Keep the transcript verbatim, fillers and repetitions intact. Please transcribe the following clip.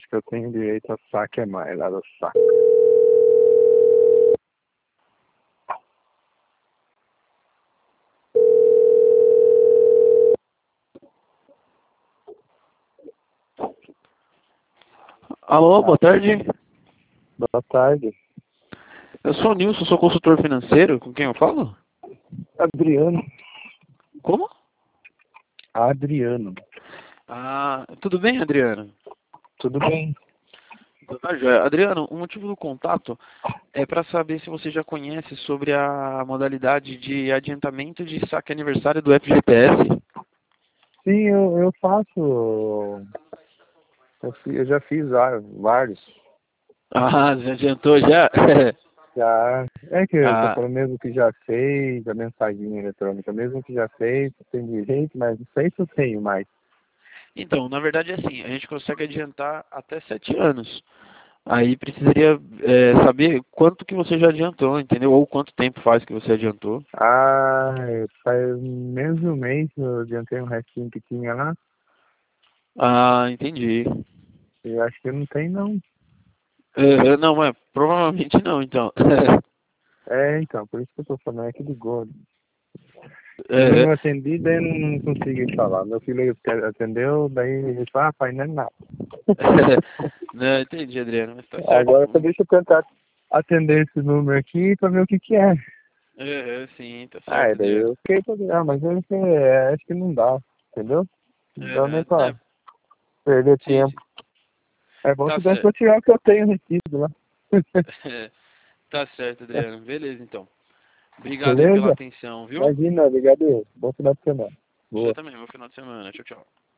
que eu tenho direito a saque a mais lá do saco. Alô, boa tarde. Boa tarde. Eu sou o Nilson, sou consultor financeiro. Com quem eu falo? Adriano. Como? Adriano. Ah, tudo bem, Adriano? Tudo bem? Tá joia. Adriano, o motivo do contato é para saber se você já conhece sobre a modalidade de adiantamento de saque aniversário do F G T S. Sim, eu, eu faço. Eu, fi- eu já fiz va- vários. Ah, já adiantou já? Já. É que eu tô Ah, falando mesmo que já fez, a mensagem eletrônica, mesmo que já fez, tem direito, mas não sei se eu tenho mais. então, na verdade é assim, a gente consegue adiantar até sete anos. Aí precisaria é, saber quanto que você já adiantou, entendeu? Ou quanto tempo faz que você adiantou. Ah, faz menos de um mês eu adiantei um restinho que tinha lá. Ah, entendi. Eu acho que não tem não. É, não, mas provavelmente não, então. É, então, por isso que eu tô falando, é que ligou. Eu É, não atendi, daí eu não, não consegui falar. Meu filho atendeu, daí ele falou, ah, pai, não é nada. não, entendi, Adriano, mas tá certo Agora só então. deixa eu tentar atender esse número aqui pra ver o que que é. É, é, sim, tá Ah, certo, e daí Adriano. eu fiquei pra ah, mas eu não sei, é, acho que não dá, entendeu? Não dá nem Aham, pra né, perder sim, tempo. sim. É bom Tá se desse pra certo. tirar o que eu tenho retido lá. Tá certo, Adriano. Beleza, então. Obrigado aí pela Beleza? atenção, viu? Imagina, obrigado. Bom final de semana. Você Boa. também, bom final de semana. Tchau, tchau.